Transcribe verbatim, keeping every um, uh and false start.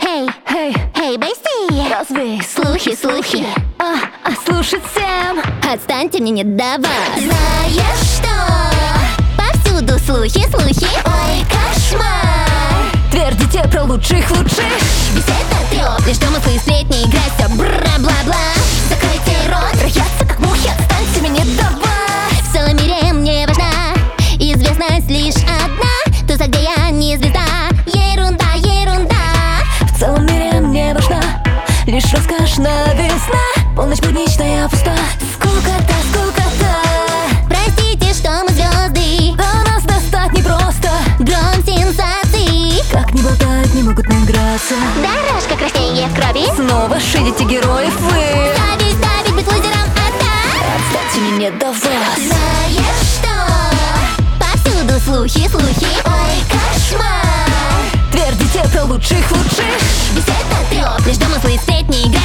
Эй, Эй, эй, бейси! развей Слухи, слухи! А, а слушать всем. Отстаньте, мне не до вас. Знаешь что? Повсюду слухи, слухи. Ой, кошмар! Твердите про лучших лучших. Весь этот трёп, лишь домыслы и сплетни, играть всё бра-бла-бла. Закройте рот, роятся как мухи, отстаньте, мне не до вас. В целом мире мне важна известность лишь одна. Тусо, где я не звезда. Ерунда, ерунда. В целом мире мне важна лишь роскошная весна. Полночь будничная пуста. Сколько-то, сколько-то. Простите, что мы звезды. До нас достать непросто. Гром сенсаций. Как не болтать, не могут наиграться. Дорожка краснее в крови. Снова шидите героев вы. Ставить, ставить, быть лузером, отдать. Отстаньте, мне не до вас. Знаешь что? Повсюду слухи, слухи. Ой, кошмар! Твердите про лучших лучших. Весь этот трёп, лишь домыслы и сплетни, игра